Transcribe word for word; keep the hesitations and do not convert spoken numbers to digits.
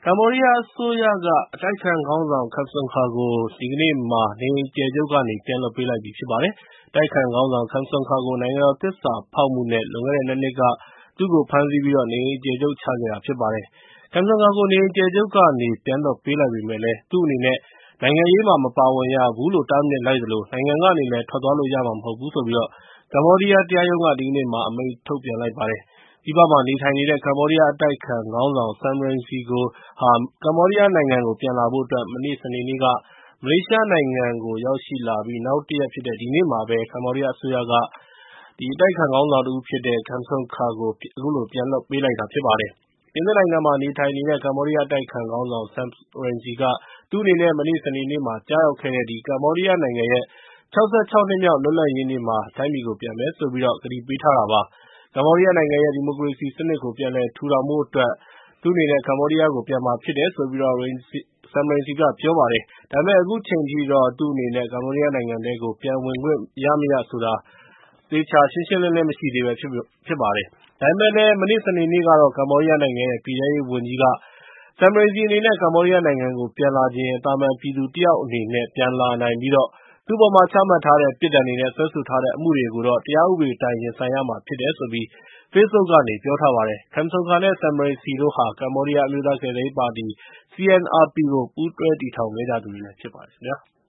မ္ဘောဒီးယားအစိုးရကအတိုက်အခံခေါင်းဆောင် Kem Sokha ကိုဒီကနေ့မှာနေအိမ်အကျယ်ချုပ်ကနေပြန်လွှတ်ပေးလိုက်ပြီဖြစ်ပါတယ်။ အတိုက်အခံခေါင်းဆောင် Kem Sokha ကိုနိုင်ငံတော်သစ္စာဖောက်မှုနဲ့ လွန်ခဲ့တဲ့ ၂ နှစ်က သူ့ကိုဖမ်းဆီးပြီး နေအိမ်အကျယ်ချုပ်ချခဲ့တာဖြစ်ပါတယ်။ Kem Sokha ကိုနေအိမ်အကျယ်ချုပ်ကနေပြန်လွှတ်ပေးလိုက်ပေမယ့်လည်း သူ့အနေနဲ့ နိုင်ငံရေးမှာမပါဝင်ရဘူးလို့ တားမြစ်လိုက်သလို နိုင်ငံကနေလည်းထွက်သွားလို့ရမှာမဟုတ်ဘူးလို့ ကမ္ဘောဒီးယားတရားရုံးက ဒီကနေ့မှာ အမိန့်ထုတ်ပြန်လိုက်ပါတယ်။ ပြည်ပမှာနေထိုင်နေတဲ့ ကမ္ဘောဒီးယားအတိုက်အခံခေါင်းဆောင် Sam Rainsy ဟာ ကမ္ဘောဒီးယားနိုင်ငံကိုပြန်လာဖို့အတွက် မနေ့ စနေနေ့က မလေးရှားနိုင်ငံကိုရောက်ရှိလာပြီး နောက်တရက်ဖြစ်တဲ့ ဒီနေ့မှာပဲ ကမ္ဘောဒီးယားအစိုးရက Kem Sokha ကို အခုလိုပြန်လွှတ်ပေးလိုက်တာဖြစ်ပါတယ်။ ပြင်သစ်နိုင်ငံမှာနေထိုင်နေတဲ့ ကမ္ဘောဒီးယားအတိုက်အခံခေါင်းဆောင် Sam Rainsy က သူ့အနေနဲ့ မနေ့ စနေနေ့မှာ ကျရောက်ခဲ့တဲ့ ကမ္ဘောဒီးယားနိုင်ငံရဲ့ ၆၆ နှစ်မြောက်လွတ်လပ်ရေးနေ့မှာ တိုင်းပြည်ကိုပြန်မယ်လို့ ကတိပေးထားတာပါ။ ကမ္ဘောဒီးယားနိုင်ငံရဲ့ ဒီမိုကရေစီစနစ်ကို ပြန်လည်ထူထောင်ဖို့အတွက် သူ့အနေနဲ့ ကမ္ဘောဒီးယားကိုပြန်မှာဖြစ်တယ်လို့ Sam Rainsy ကပြောပါတယ်။ ဒါပေမဲ့ အခုချိန်ထိတော့ သူ့အနေနဲ့ ကမ္ဘောဒီးယားနိုင်ငံထဲကို ပြန်ဝင်ခွင့်ရမရဆိုတာ သေချာရှင်းရှင်းလင်းလင်းမရှိသေးဘဲဖြစ်ပါတယ်။ ဒါပေမဲ့လည်း မနေ့ စနေနေ့ကတော့ ကမ္ဘောဒီးယားနိုင်ငံရဲ့ ပြည်ထဲရေးဝန်ကြီးက Sam Rainsy အနေနဲ့ ကမ္ဘောဒီးယားနိုင်ငံကိုပြန်လာချင်ရင် သာမန်ပြည်သူတယောက်အနေနဲ့ ပြန်လာနိုင်ပြီး သူ့အပေါ်ချမှတ်ထားတဲ့ပြစ်ဒဏ်တွေနဲ့ စွဲဆိုထားတဲ့အမှုတွေကိုတော့ တရားဥပဒေအတိုင်း ရင်ဆိုင်ရမှာဖြစ်တယ်လို့ Facebook ကနေ ပြောထားပါတယ်။ Kem Sokha နဲ့ Sam Rainsy တို့ဟာ ကမ္ဘောဒီးယားအမျိုးသားကယ်ဆယ်ရေးပါတီ C N R P ကို ပူးတွဲတည်ထောင်ခဲ့ကြသူတွေဖြစ်ပါတယ်ခင်ဗျာ။